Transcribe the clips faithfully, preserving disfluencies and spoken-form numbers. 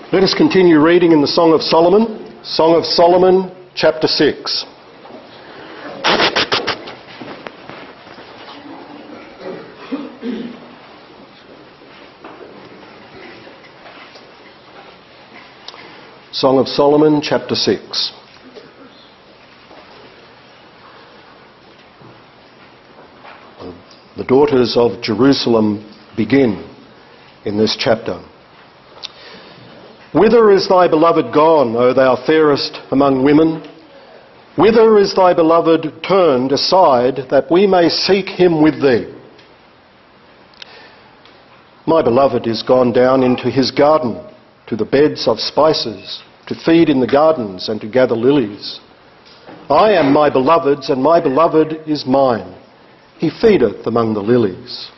Let us continue reading in the Song of Solomon, Song of Solomon, chapter six. Song of Solomon, chapter six. The daughters of Jerusalem begin in this chapter. Whither is thy beloved gone, O thou fairest among women? Whither is thy beloved turned aside, that we may seek him with thee? My beloved is gone down into his garden, to the beds of spices, to feed in the gardens and to gather lilies. I am my beloved's, and my beloved is mine. He feedeth among the lilies.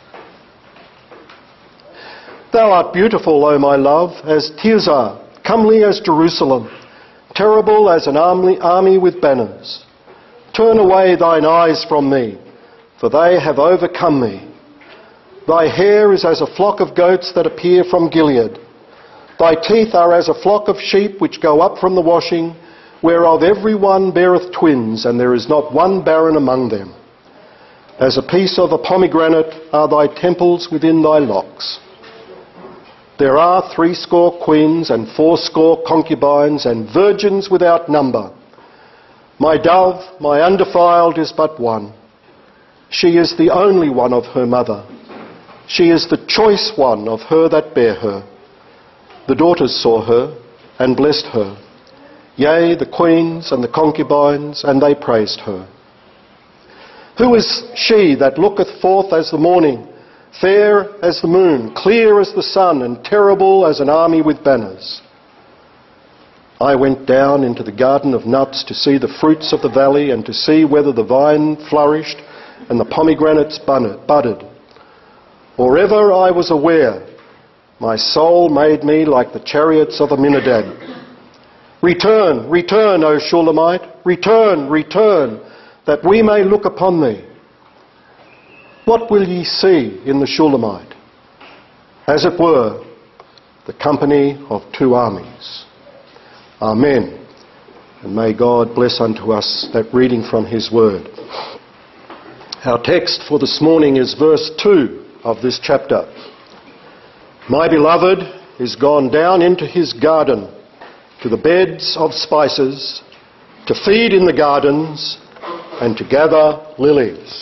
Thou art beautiful, O my love, as Tirzah, comely as Jerusalem, terrible as an army, army with banners. Turn away thine eyes from me, for they have overcome me. Thy hair is as a flock of goats that appear from Gilead. Thy teeth are as a flock of sheep which go up from the washing, whereof every one beareth twins, and there is not one barren among them. As a piece of a pomegranate are thy temples within thy locks. There are threescore queens and fourscore concubines and virgins without number. My dove, my undefiled, is but one. She is the only one of her mother. She is the choice one of her that bare her. The daughters saw her and blessed her. Yea, the queens and the concubines, and they praised her. Who is she that looketh forth as the morning, fair as the moon, clear as the sun, and terrible as an army with banners? I went down into the garden of nuts to see the fruits of the valley, and to see whether the vine flourished and the pomegranates budded. Or ever I was aware, my soul made me like the chariots of Aminadab. Return, return, O Shulamite, return, return, that we may look upon thee. What will ye see in the Shulamite? As it were, the company of two armies. Amen. And may God bless unto us that reading from his word. Our text for this morning is verse two of this chapter. My beloved is gone down into his garden, to the beds of spices, to feed in the gardens, and to gather lilies.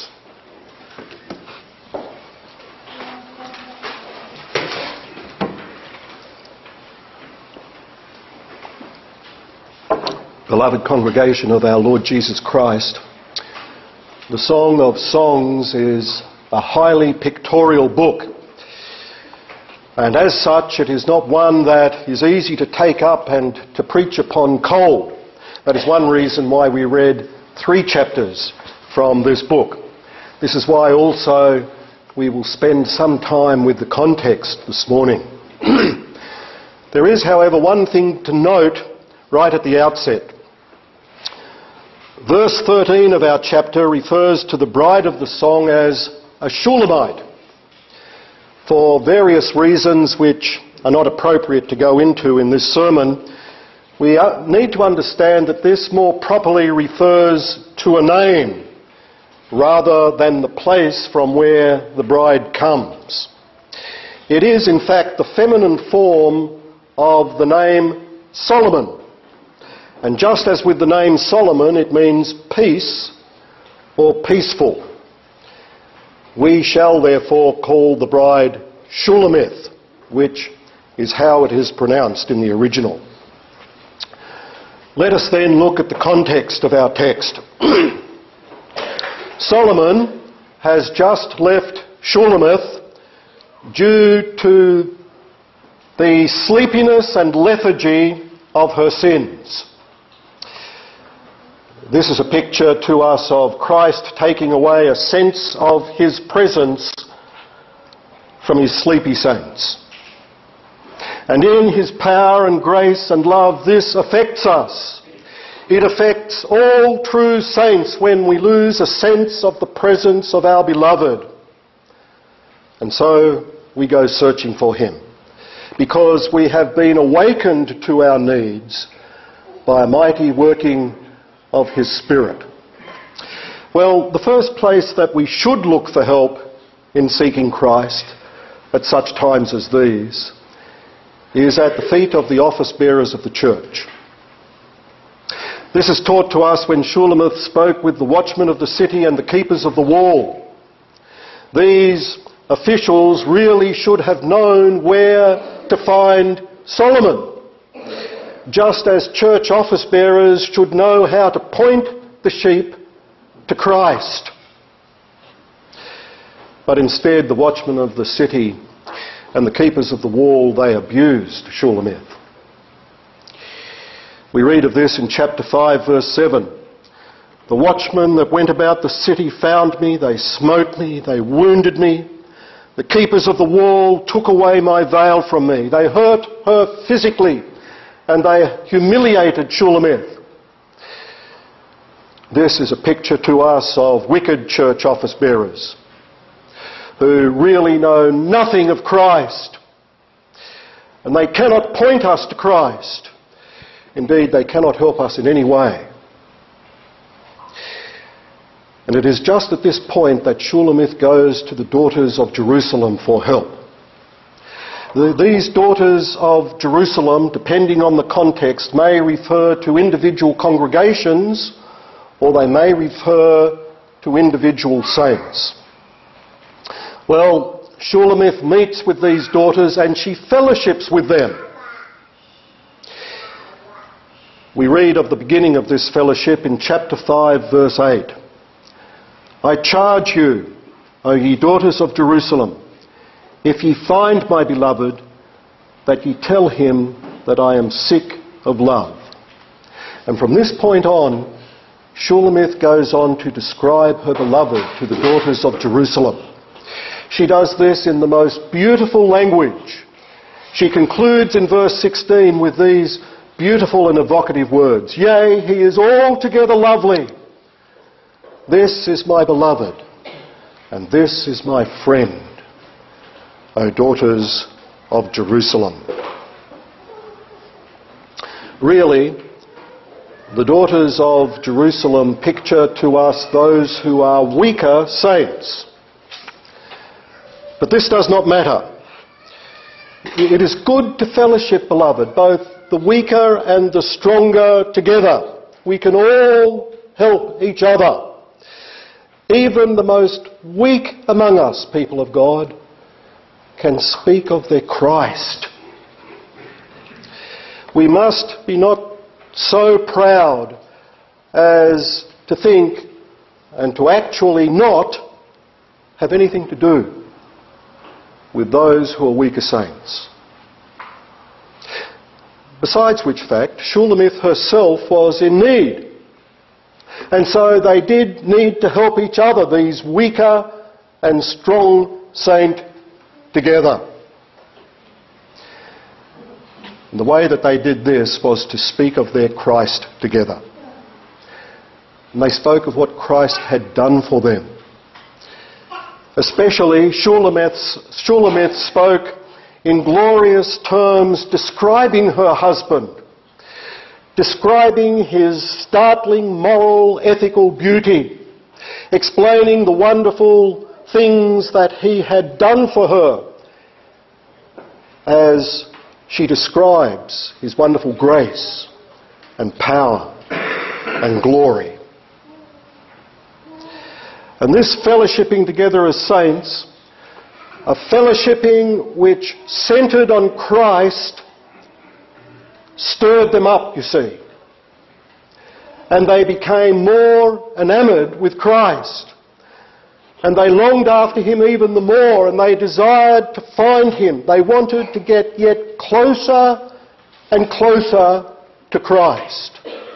Beloved congregation of our Lord Jesus Christ, the Song of Songs is a highly pictorial book, and as such it is not one that is easy to take up and to preach upon cold. That is one reason why we read three chapters from this book. This is why also we will spend some time with the context this morning. There is, however, one thing to note right at the outset. Verse thirteen of our chapter refers to the bride of the song as a Shulamite, for various reasons which are not appropriate to go into in this sermon. We need to understand that this more properly refers to a name rather than the place from where the bride comes. It is, in fact, the feminine form of the name Solomon. And just as with the name Solomon, it means peace or peaceful. We shall therefore call the bride Shulamith, which is how it is pronounced in the original. Let us then look at the context of our text. Solomon has just left Shulamith due to the sleepiness and lethargy of her sins. This is a picture to us of Christ taking away a sense of his presence from his sleepy saints. And in his power and grace and love, this affects us. It affects all true saints when we lose a sense of the presence of our beloved. And so we go searching for him. because we have been awakened to our needs by a mighty working of His Spirit. Well, the first place that we should look for help in seeking Christ at such times as these is at the feet of the office bearers of the church. This is taught to us when Shulamith spoke with the watchmen of the city and the keepers of the wall. These officials really should have known where to find Solomon, just as church office bearers should know how to point the sheep to Christ. But instead, the watchmen of the city and the keepers of the wall, they abused Shulamith. We read of this in chapter five, verse seven. The watchmen that went about the city found me, they smote me, they wounded me. The keepers of the wall took away my veil from me. They hurt her physically and they humiliated Shulamith. This is a picture to us of wicked church office bearers who really know nothing of Christ, and they cannot point us to Christ. Indeed, they cannot help us in any way. And it is just at this point that Shulamith goes to the daughters of Jerusalem for help. These daughters of Jerusalem, depending on the context, may refer to individual congregations or they may refer to individual saints. Well, Shulamith meets with these daughters and she fellowships with them. We read of the beginning of this fellowship in chapter five, verse eight. I charge you, O ye daughters of Jerusalem, if ye find my beloved, that ye tell him that I am sick of love. And from this point on, Shulamith goes on to describe her beloved to the daughters of Jerusalem. She does this in the most beautiful language. She concludes in verse sixteen with these beautiful and evocative words. Yea, he is altogether lovely. This is my beloved, and this is my friend, O daughters of Jerusalem. Really, the daughters of Jerusalem picture to us those who are weaker saints. But this does not matter. It is good to fellowship, beloved, both the weaker and the stronger together. We can all help each other. Even the most weak among us, people of God, can speak of their Christ. We must be not so proud as to think and to actually not have anything to do with those who are weaker saints. Besides which fact, Shulamith herself was in need. And so they did need to help each other, these weaker and strong saints together. And the way that they did this was to speak of their Christ together. And they spoke of what Christ had done for them. Especially Shulamith, Shulamith spoke in glorious terms describing her husband, describing his startling moral, ethical beauty, explaining the wonderful things that he had done for her as she describes his wonderful grace and power and glory. And this fellowshipping together as saints, a fellowshipping which centred on Christ, stirred them up, you see. And they became more enamoured with Christ. And they longed after him even the more, and they desired to find him. They wanted to get yet closer and closer to Christ.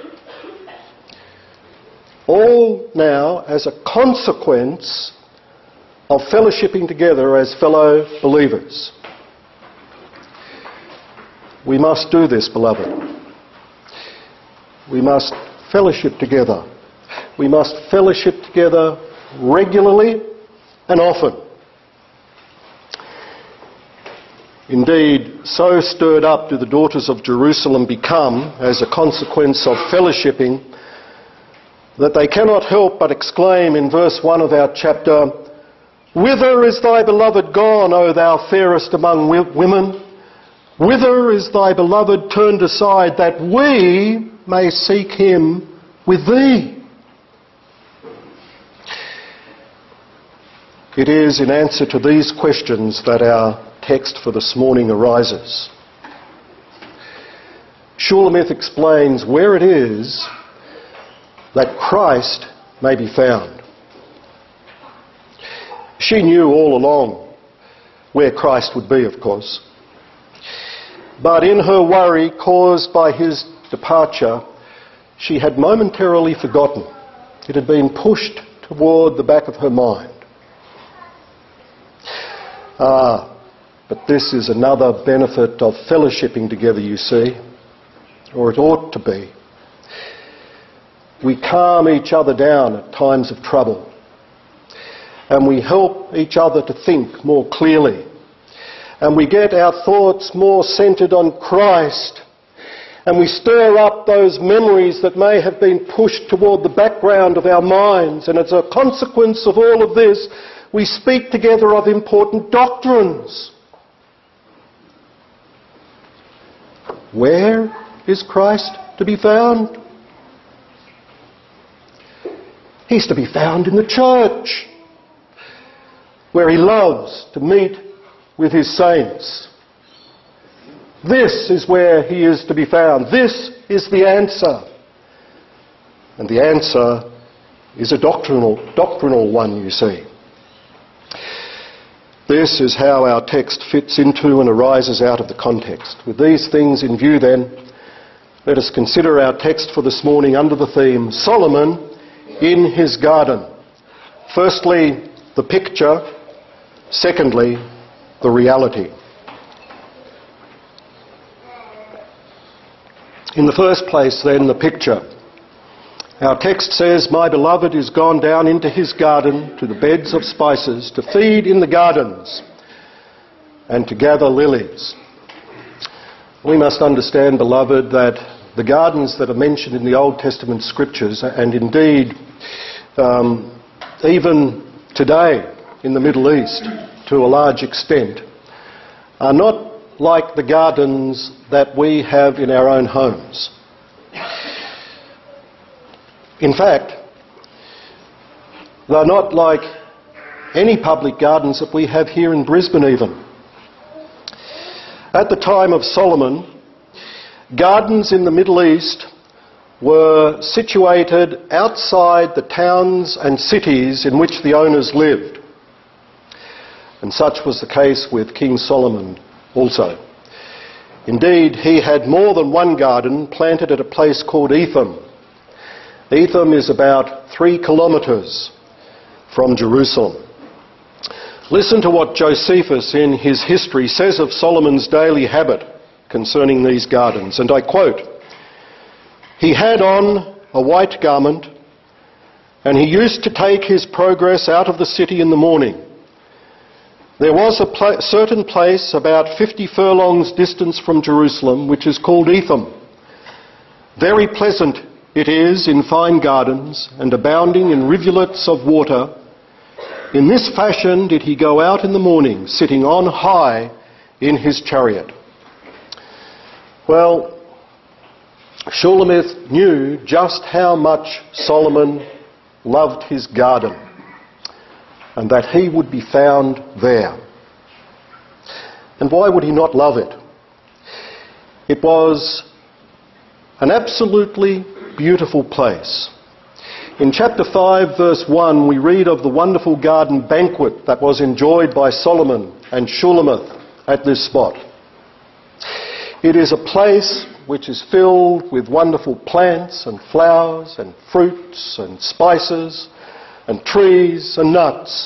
All now as a consequence of fellowshipping together as fellow believers. We must do this, beloved. We must fellowship together. We must fellowship together regularly and often. Indeed, so stirred up do the daughters of Jerusalem become as a consequence of fellowshipping that they cannot help but exclaim in verse one of our chapter, "Whither is thy beloved gone, O thou fairest among women? Whither is thy beloved turned aside, that we may seek him with thee?" It is in answer to these questions that our text for this morning arises. Shulamith explains where it is that Christ may be found. She knew all along where Christ would be, of course. But in her worry caused by his departure, she had momentarily forgotten. It had been pushed toward the back of her mind. Ah, but this is another benefit of fellowshipping together, you see, or it ought to be. We calm each other down at times of trouble, and we help each other to think more clearly, and we get our thoughts more centred on Christ, and we stir up those memories that may have been pushed toward the background of our minds, and as a consequence of all of this, we speak together of important doctrines. Where is Christ to be found? He's to be found in the church, where he loves to meet with his saints. This is where he is to be found. This is the answer. And the answer is a doctrinal, doctrinal one, you see. This is how our text fits into and arises out of the context. With these things in view then, let us consider our text for this morning under the theme, Solomon in his garden. Firstly, the picture. Secondly, the reality. In the first place then, the picture. Our text says, "My beloved is gone down into his garden to the beds of spices, to feed in the gardens and to gather lilies." We must understand, beloved, that the gardens that are mentioned in the Old Testament scriptures, and indeed um, even today in the Middle East to a large extent, are not like the gardens that we have in our own homes. In fact, they're not like any public gardens that we have here in Brisbane even. At the time of Solomon, gardens in the Middle East were situated outside the towns and cities in which the owners lived. And such was the case with King Solomon also. Indeed, he had more than one garden planted at a place called Etham. Etham is about three kilometres from Jerusalem. Listen to what Josephus in his history says of Solomon's daily habit concerning these gardens, and I quote, "He had on a white garment, and he used to take his progress out of the city in the morning. There was a pl- certain place about fifty furlongs distance from Jerusalem, which is called Etham. Very pleasant it is in fine gardens, and abounding in rivulets of water. In this fashion did he go out in the morning, sitting on high in his chariot." Well, Shulamith knew just how much Solomon loved his garden, and that he would be found there. And why would he not love it? It was an absolutely beautiful place. In chapter five, verse one, we read of the wonderful garden banquet that was enjoyed by Solomon and Shulamith at this spot. It is a place which is filled with wonderful plants and flowers and fruits and spices and trees and nuts.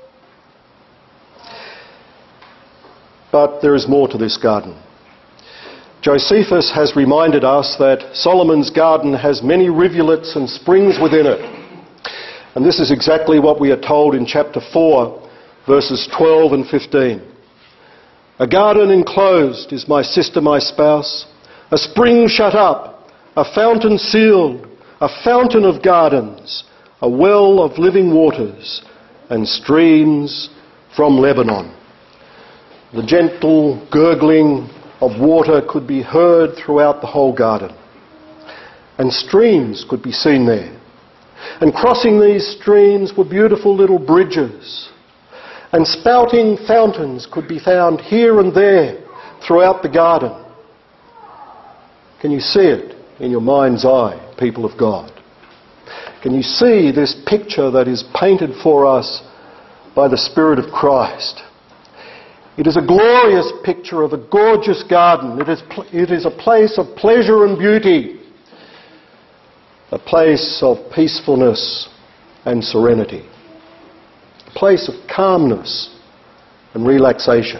But there is more to this garden. Josephus has reminded us that Solomon's garden has many rivulets and springs within it. And this is exactly what we are told in chapter four, verses twelve and fifteen. A garden enclosed is my sister, my spouse, a spring shut up, a fountain sealed, a fountain of gardens, a well of living waters, and streams from Lebanon. The gentle gurgling of water could be heard throughout the whole garden, and streams could be seen there. And crossing these streams were beautiful little bridges, and spouting fountains could be found here and there throughout the garden. Can you see it in your mind's eye, people of God? Can you see this picture that is painted for us by the Spirit of Christ? It is a glorious picture of a gorgeous garden. It is, it is a place of pleasure and beauty, a place of peacefulness and serenity, a place of calmness and relaxation,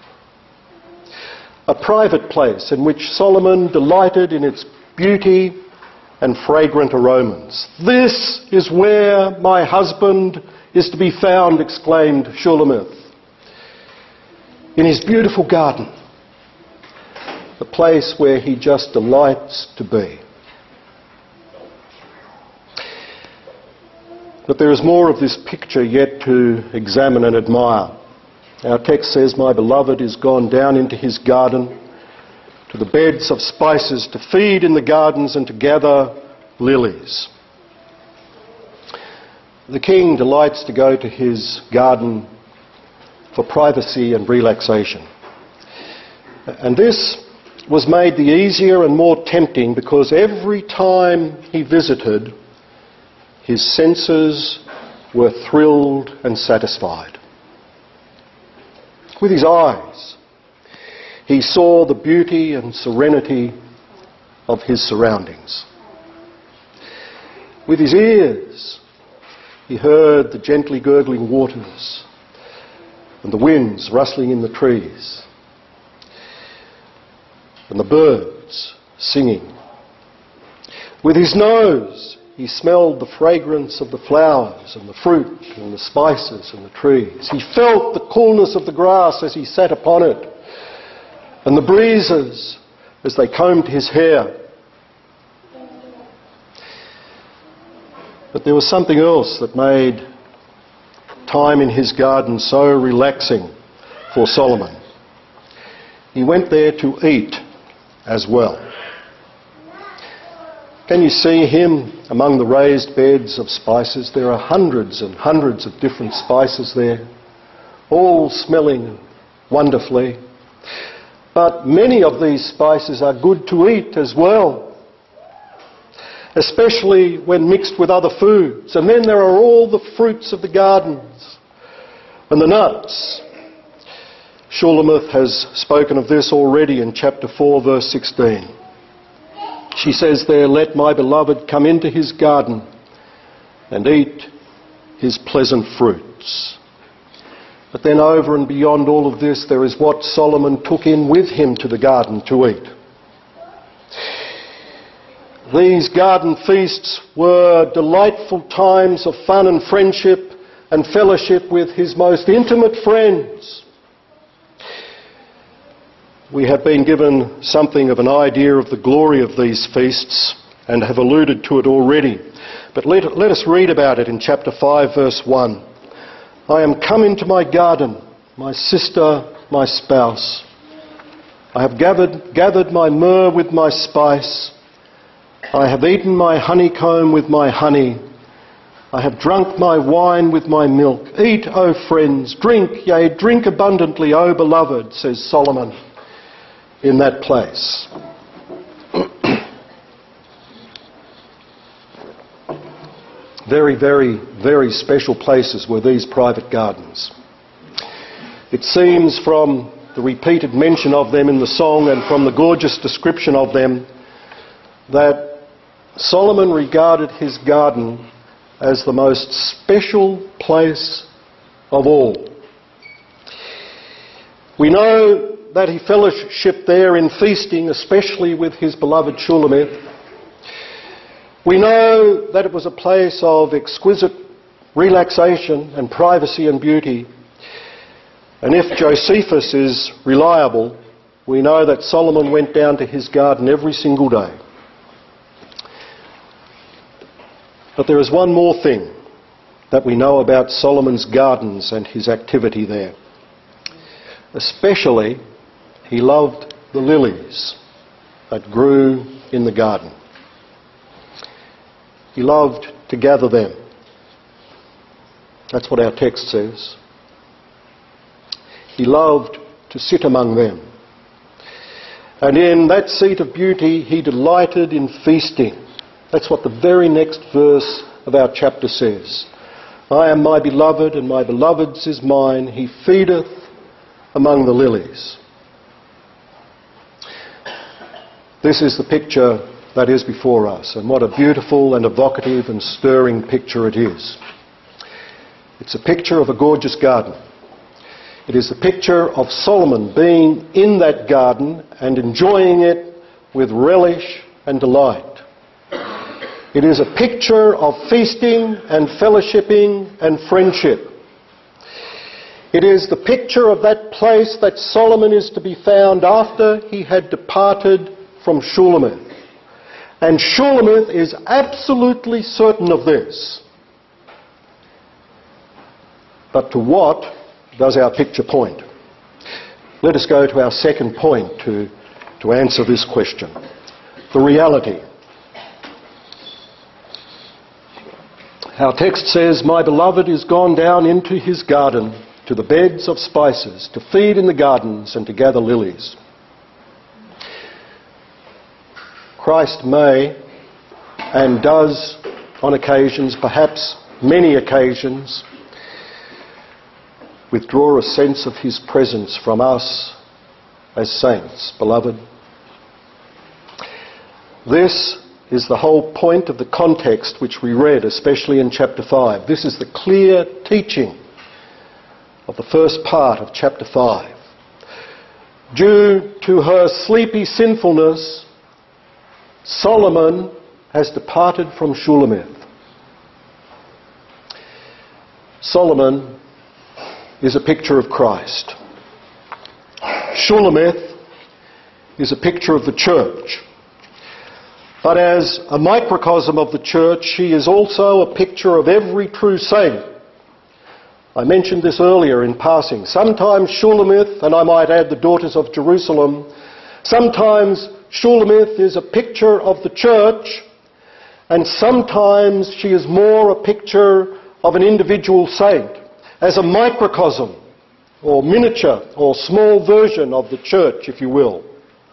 a private place in which Solomon delighted in its beauty and fragrant aromas. "This is where my husband is to be found," exclaimed Shulamith, in his beautiful garden, the place where he just delights to be. But there is more of this picture yet to examine and admire. Our text says, "My beloved is gone down into his garden, to the beds of spices, to feed in the gardens and to gather lilies." The king delights to go to his garden for privacy and relaxation. And this was made the easier and more tempting because every time he visited, his senses were thrilled and satisfied. With his eyes, he saw the beauty and serenity of his surroundings. With his ears, he heard the gently gurgling waters and the winds rustling in the trees and the birds singing. With his nose, he smelled the fragrance of the flowers and the fruit and the spices and the trees. He felt the coolness of the grass as he sat upon it, and the breezes as they combed his hair. But there was something else that made time in his garden so relaxing for Solomon. He went there to eat as well. Can you see him among the raised beds of spices? There are hundreds and hundreds of different spices there, all smelling wonderfully. But many of these spices are good to eat as well, especially when mixed with other foods. And then there are all the fruits of the gardens and the nuts. Shulamith has spoken of this already in chapter four, verse sixteen. She says there, "Let my beloved come into his garden and eat his pleasant fruits." But then over and beyond all of this, there is what Solomon took in with him to the garden to eat. These garden feasts were delightful times of fun and friendship and fellowship with his most intimate friends. We have been given something of an idea of the glory of these feasts and have alluded to it already. But let, let us read about it in chapter five, verse one. "I am come into my garden, my sister, my spouse. I have gathered, gathered my myrrh with my spice. I have eaten my honeycomb with my honey. I have drunk my wine with my milk. Eat, O friends, drink, yea, drink abundantly, O beloved," says Solomon in that place. Very, very, very special places were these private gardens. It seems from the repeated mention of them in the song and from the gorgeous description of them that Solomon regarded his garden as the most special place of all. We know that he fellowshipped there in feasting, especially with his beloved Shulamith. We know that it was a place of exquisite relaxation and privacy and beauty. And if Josephus is reliable, we know that Solomon went down to his garden every single day. But there is one more thing that we know about Solomon's gardens and his activity there. Especially, he loved the lilies that grew in the garden. He loved to gather them. That's what our text says. He loved to sit among them. And in that seat of beauty, he delighted in feasting. That's what the very next verse of our chapter says. I am my beloved, and my beloved's is mine. He feedeth among the lilies. This is the picture that is before us, and what a beautiful and evocative and stirring picture it is. It's a picture of a gorgeous garden. It is the picture of Solomon being in that garden and enjoying it with relish and delight. It is a picture of feasting and fellowshipping and friendship. It is the picture of that place that Solomon is to be found after he had departed from Shulamith. And Shulamith is absolutely certain of this. But to what does our picture point? Let us go to our second point to, to answer this question. The reality. Our text says, my beloved is gone down into his garden, to the beds of spices, to feed in the gardens and to gather lilies. Christ may and does on occasions, perhaps many occasions, withdraw a sense of his presence from us as saints, beloved. This is the whole point of the context which we read, especially in chapter five. This is the clear teaching of the first part of chapter five. Due to her sleepy sinfulness, Solomon has departed from Shulamith. Solomon is a picture of Christ. Shulamith is a picture of the church. But as a microcosm of the church, she is also a picture of every true saint. I mentioned this earlier in passing. Sometimes Shulamith, and I might add the daughters of Jerusalem, sometimes Shulamith is a picture of the church, and sometimes she is more a picture of an individual saint, as a microcosm, or miniature, or small version of the church, if you will.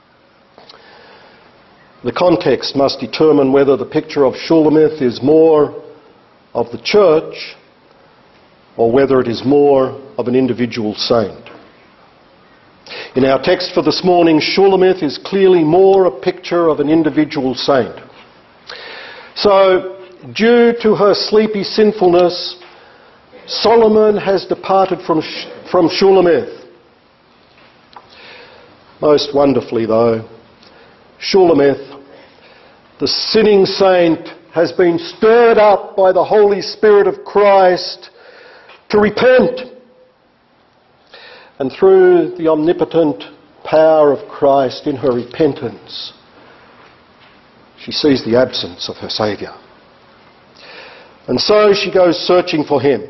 The context must determine whether the picture of Shulamith is more of the church or whether it is more of an individual saint. In our text for this morning, Shulamith is clearly more a picture of an individual saint. So, due to her sleepy sinfulness, Solomon has departed from, from Shulamith. Most wonderfully, though, Shulamith, the sinning saint, has been stirred up by the Holy Spirit of Christ to repent. And through the omnipotent power of Christ in her repentance, she sees the absence of her Saviour. And so she goes searching for him.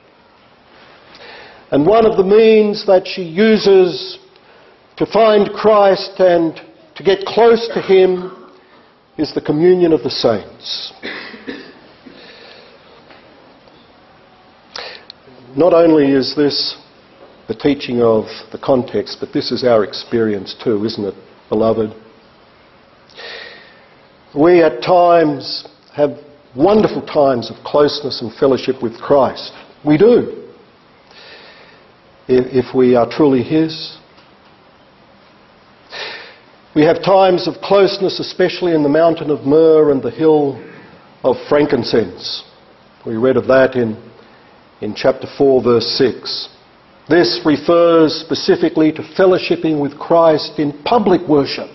And one of the means that she uses to find Christ and to get close to him is the communion of the saints. Not only is this the teaching of the context, but this is our experience too, isn't it, beloved? We at times have wonderful times of closeness and fellowship with Christ. We do. If we are truly his. We have times of closeness, especially in the mountain of myrrh and the hill of frankincense. We read of that in, in chapter four, verse six. This refers specifically to fellowshipping with Christ in public worship.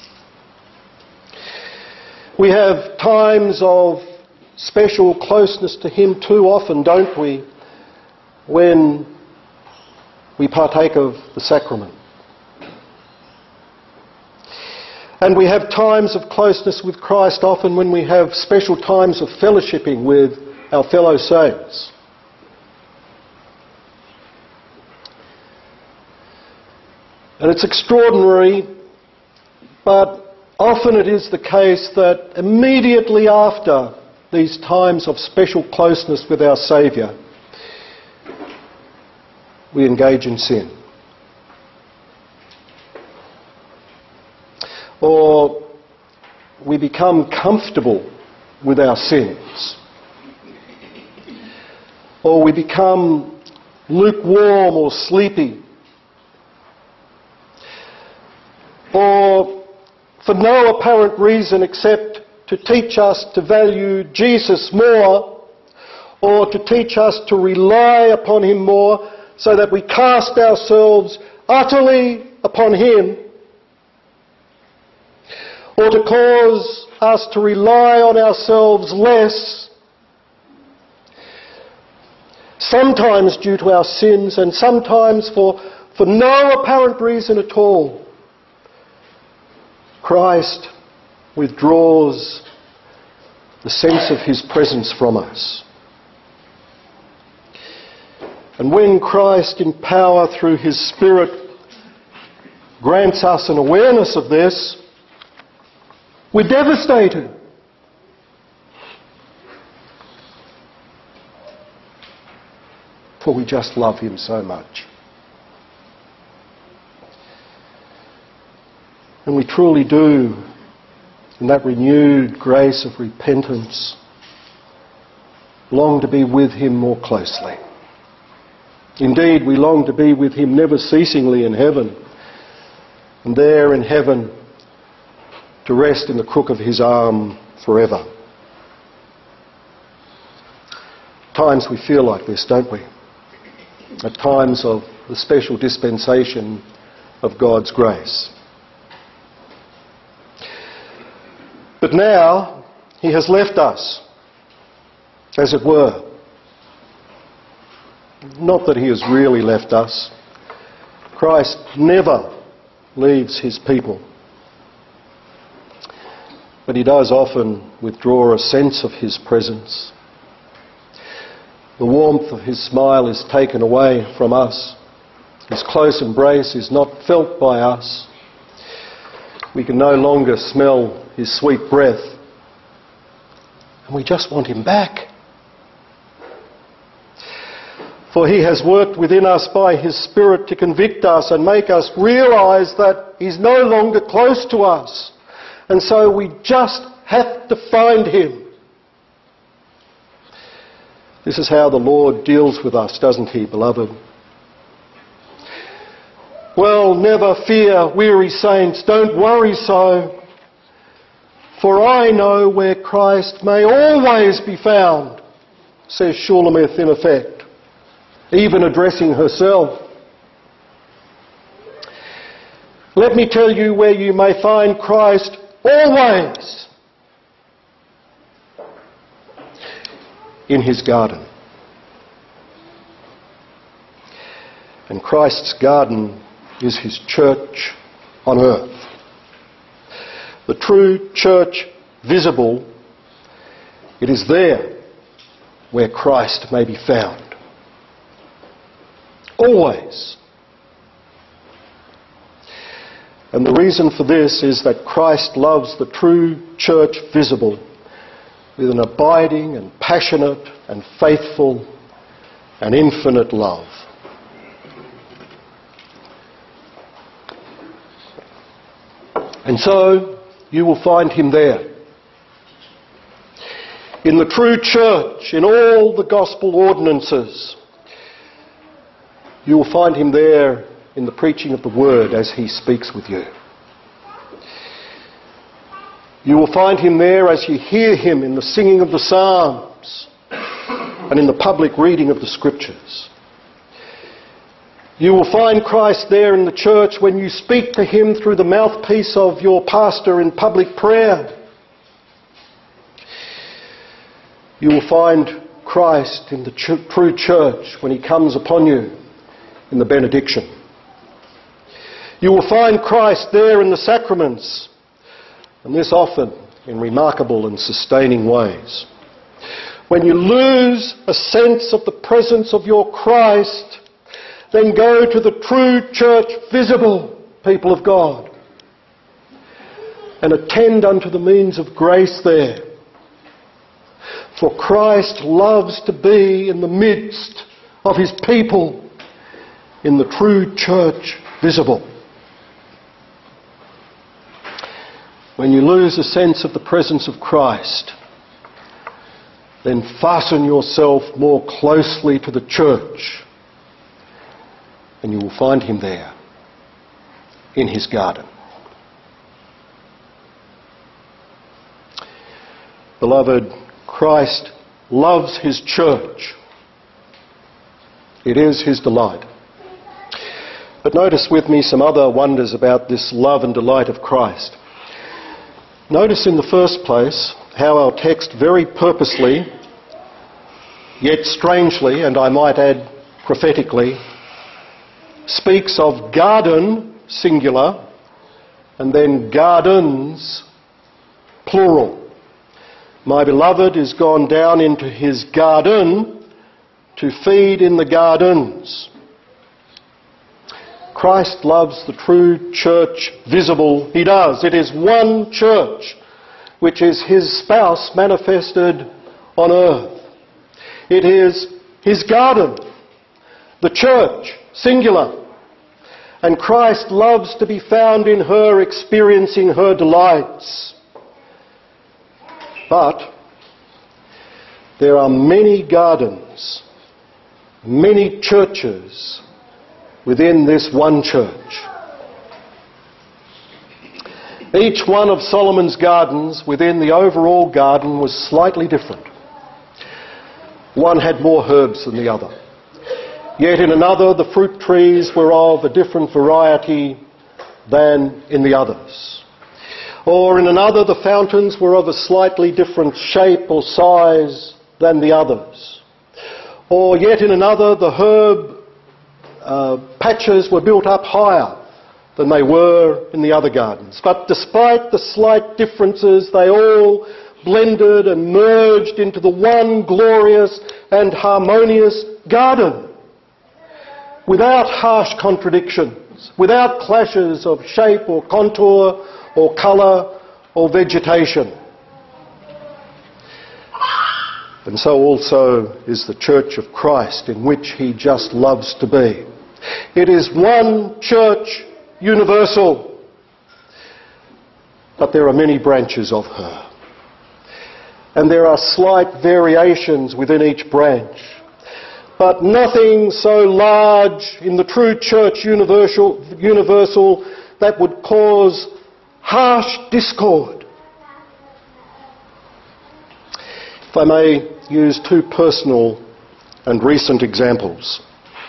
We have times of special closeness to him too often, don't we, when we partake of the sacrament. And we have times of closeness with Christ often when we have special times of fellowshipping with our fellow saints. And it's extraordinary, but often it is the case that immediately after these times of special closeness with our Saviour, we engage in sin. Or we become comfortable with our sins. Or we become lukewarm or sleepy. Or for no apparent reason except to teach us to value Jesus more, or to teach us to rely upon Him more, so that we cast ourselves utterly upon Him, or to cause us to rely on ourselves less, sometimes due to our sins and sometimes for, for no apparent reason at all. Christ withdraws the sense of His presence from us. And when Christ in power through His Spirit grants us an awareness of this, we're devastated. For we just love Him so much. And we truly do, in that renewed grace of repentance, long to be with Him more closely. Indeed, we long to be with Him never ceasingly in heaven, and there in heaven to rest in the crook of His arm forever. At times we feel like this, don't we? At times of the special dispensation of God's grace. But now He has left us, as it were. Not that He has really left us. Christ never leaves His people. But He does often withdraw a sense of His presence. The warmth of His smile is taken away from us. His close embrace is not felt by us. We can no longer smell His sweet breath. And we just want Him back. For He has worked within us by His Spirit to convict us and make us realise that He's no longer close to us. And so we just have to find Him. This is how the Lord deals with us, doesn't He, beloved? Well, never fear, weary saints, don't worry so. For I know where Christ may always be found, says Shulamith in effect, even addressing herself. Let me tell you where you may find Christ always. In His garden. And Christ's garden is His church on earth. The true church visible, it is there where Christ may be found. Always. And the reason for this is that Christ loves the true church visible with an abiding and passionate and faithful and infinite love. And so you will find Him there. In the true church, in all the gospel ordinances, you will find Him there in the preaching of the Word as He speaks with you. You will find Him there as you hear Him in the singing of the Psalms and in the public reading of the Scriptures. You will find Christ there in the church when you speak to Him through the mouthpiece of your pastor in public prayer. You will find Christ in the ch- true church when He comes upon you in the benediction. You will find Christ there in the sacraments, and this often in remarkable and sustaining ways. When you lose a sense of the presence of your Christ, then go to the true church visible, people of God, and attend unto the means of grace there. For Christ loves to be in the midst of his people in the true church visible. When you lose a sense of the presence of Christ, then fasten yourself more closely to the church, and you will find him there in his garden. Beloved, Christ loves his church. It is his delight. But notice with me some other wonders about this love and delight of Christ. Notice in the first place how our text very purposely, yet strangely, and I might add prophetically, speaks of garden, singular, and then gardens, plural. My beloved is gone down into his garden to feed in the gardens. Christ loves the true church visible. He does. It is one church, which is his spouse manifested on earth. It is his garden, the church, singular. And Christ loves to be found in her, experiencing her delights. But there are many gardens, many churches within this one church. Each one of Solomon's gardens within the overall garden was slightly different. One had more herbs than the other. Yet in another, the fruit trees were of a different variety than in the others. Or in another, the fountains were of a slightly different shape or size than the others. Or yet in another, the herb uh, patches were built up higher than they were in the other gardens. But despite the slight differences, they all blended and merged into the one glorious and harmonious garden, without harsh contradictions, without clashes of shape or contour or colour or vegetation. And so also is the Church of Christ, in which he just loves to be. It is one church universal, but there are many branches of her. And there are slight variations within each branch. But nothing so large in the true church universal, universal that would cause harsh discord. If I may use two personal and recent examples.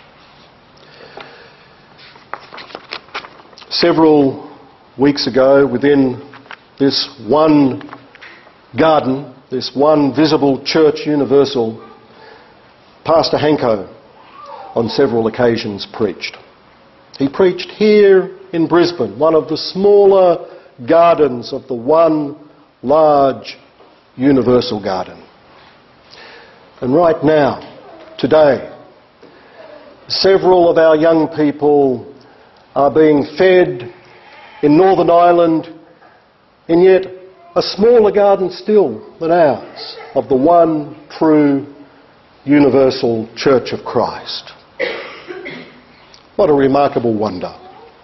Several weeks ago, within this one garden, this one visible church universal, Pastor Hanko on several occasions preached. He preached here in Brisbane, one of the smaller gardens of the one large universal garden. And right now, today, several of our young people are being fed in Northern Ireland in yet a smaller garden still than ours, of the one true universal Church of Christ. What a remarkable wonder.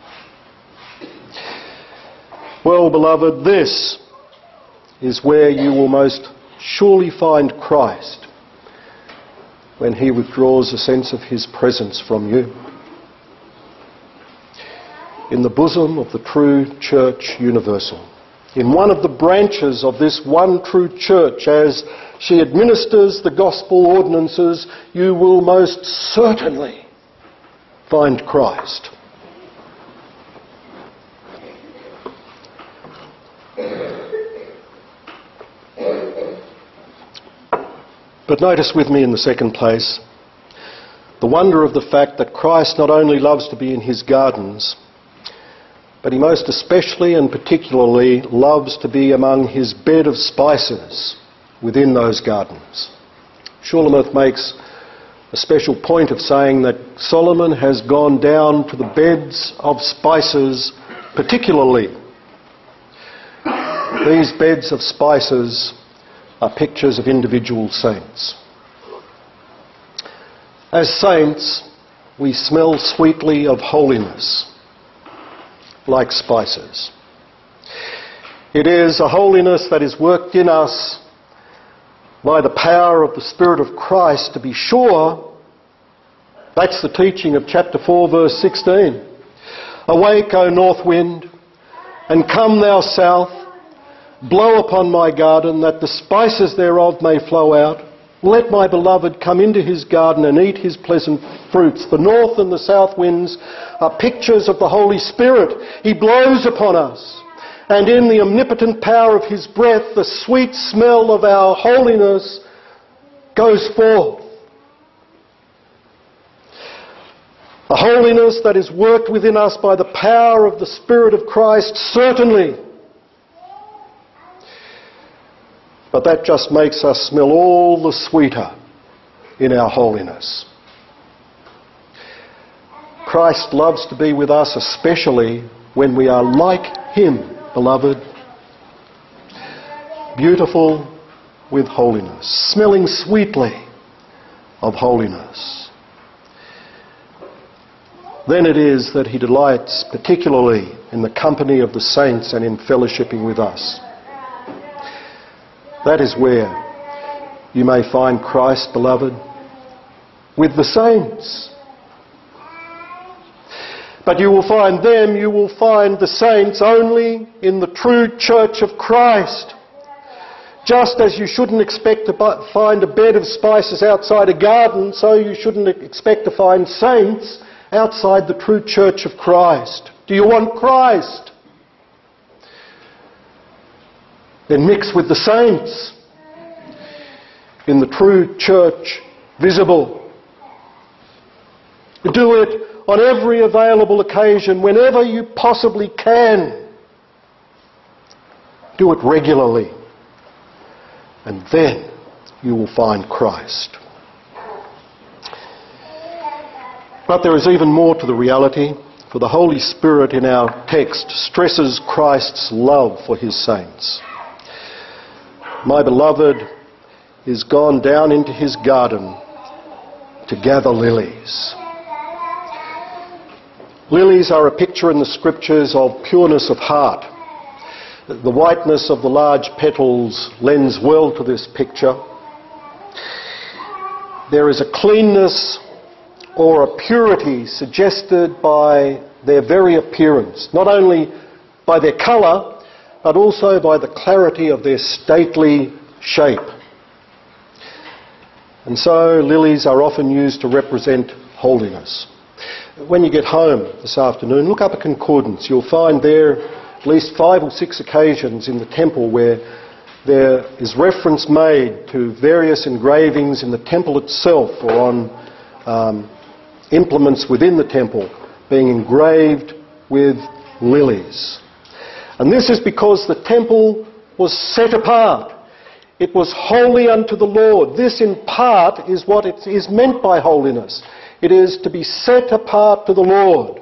Well, beloved, this is where you will most surely find Christ when he withdraws a sense of his presence from you. In the bosom of the true Church universal. In one of the branches of this one true church, as she administers the gospel ordinances, you will most certainly find Christ. But notice with me in the second place The wonder of the fact that Christ not only loves to be in his gardens, but he most especially and particularly loves to be among his bed of spices within those gardens. Shulamith makes a special point of saying that Solomon has gone down to the beds of spices particularly. These beds of spices are pictures of individual saints. As saints, we smell sweetly of holiness, like spices. It is a holiness that is worked in us by the power of the Spirit of Christ, to be sure. That's the teaching of chapter four, verse sixteen. Awake, O north wind, and come thou south, blow upon my garden, that the spices thereof may flow out. Let my beloved come into his garden and eat his pleasant fruits. The north and the south winds are pictures of the Holy Spirit. He blows upon us, and in the omnipotent power of his breath, the sweet smell of our holiness goes forth. A holiness that is worked within us by the power of the Spirit of Christ, certainly. But that just makes us smell all the sweeter in our holiness. Christ loves to be with us, especially when we are like him, beloved. Beautiful with holiness, smelling sweetly of holiness. Then it is that he delights particularly in the company of the saints and in fellowshipping with us. That is where you may find Christ, beloved, with the saints. But you will find them, you will find the saints only in the true church of Christ. Just as you shouldn't expect to find a bed of spices outside a garden, so you shouldn't expect to find saints outside the true church of Christ. Do you want Christ? Then mix with the saints in the true church visible. Do it on every available occasion, whenever you possibly can. Do it regularly, and then you will find Christ. But there is even more to the reality, for the Holy Spirit in our text stresses Christ's love for his saints. My beloved is gone down into his garden to gather lilies. Lilies are a picture in the Scriptures of pureness of heart. The whiteness of the large petals lends well to this picture. There is a cleanness or a purity suggested by their very appearance, not only by their colour, but also by the clarity of their stately shape. And so lilies are often used to represent holiness. When you get home this afternoon, look up a concordance. You'll find there at least five or six occasions in the temple where there is reference made to various engravings in the temple itself or on um, implements within the temple being engraved with lilies. And this is because the temple was set apart. It was holy unto the Lord. This in part is what it is meant by holiness. It is to be set apart to the Lord.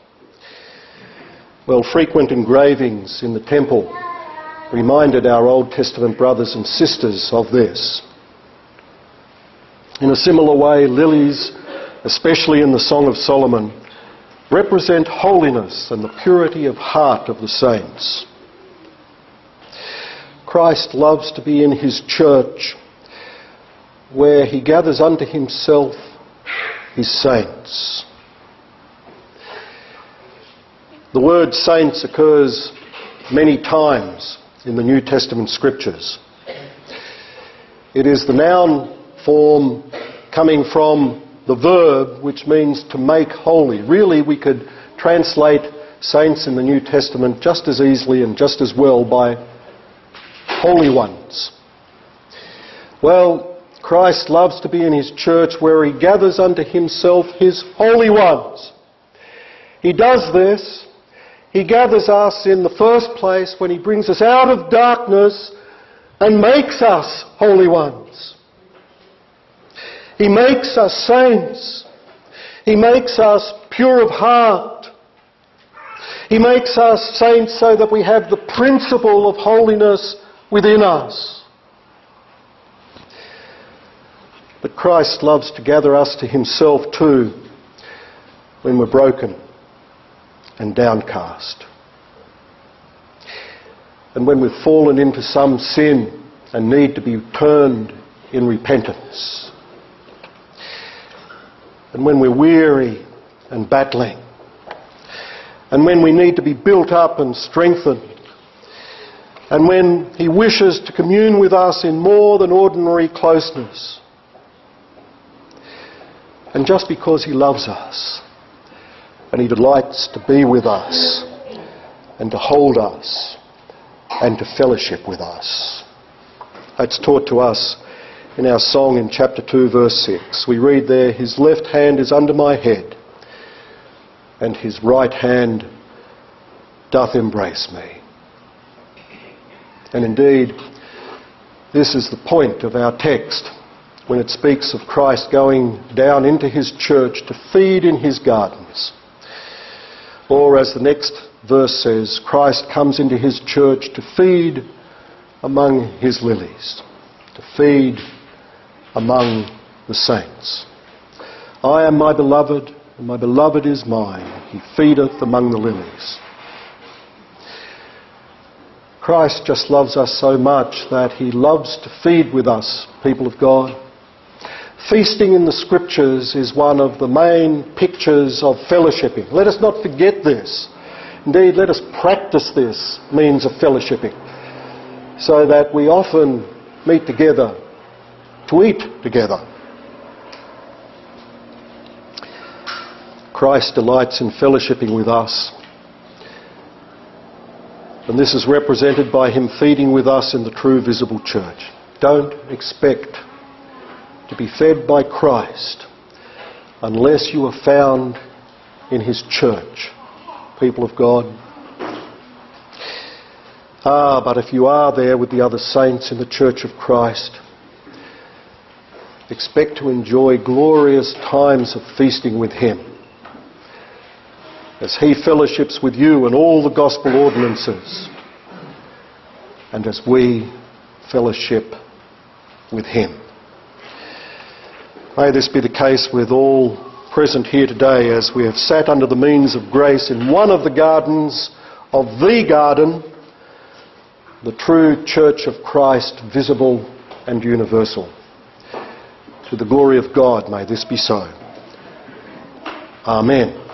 Well, frequent engravings in the temple reminded our Old Testament brothers and sisters of this. In a similar way, lilies, especially in the Song of Solomon, represent holiness and the purity of heart of the saints. Christ loves to be in his church where he gathers unto himself his saints. The word saints occurs many times in the New Testament Scriptures. It is the noun form coming from the verb which means to make holy. Really, we could translate saints in the New Testament just as easily and just as well by holy ones. Well, Christ loves to be in his church where he gathers unto himself his holy ones. He does this. He gathers us in the first place when he brings us out of darkness and makes us holy ones. He makes us saints. He makes us pure of heart. He makes us saints so that we have the principle of holiness within us. But Christ loves to gather us to himself too when we're broken and downcast. And when we've fallen into some sin and need to be turned in repentance. And when we're weary and battling. And when we need to be built up and strengthened. And when he wishes to commune with us in more than ordinary closeness. And just because he loves us and he delights to be with us and to hold us and to fellowship with us. That's taught to us in our song in chapter two verse six. We read there, his left hand is under my head and his right hand doth embrace me. And indeed, this is the point of our text when it speaks of Christ going down into his church to feed in his gardens. Or as the next verse says, Christ comes into his church to feed among his lilies, to feed among the saints. I am my beloved, and my beloved is mine. He feedeth among the lilies. Christ just loves us so much that he loves to feed with us, people of God. Feasting in the Scriptures is one of the main pictures of fellowshipping. Let us not forget this. Indeed, let us practice this means of fellowshipping so that we often meet together to eat together. Christ delights in fellowshipping with us. And this is represented by him feeding with us in the true visible church. Don't expect to be fed by Christ unless you are found in his church, people of God. Ah, but if you are there with the other saints in the church of Christ, expect to enjoy glorious times of feasting with him as he fellowships with you and all the gospel ordinances, and as we fellowship with him. May this be the case with all present here today as we have sat under the means of grace in one of the gardens of the garden, the true church of Christ, visible and universal. To the glory of God, may this be so. Amen.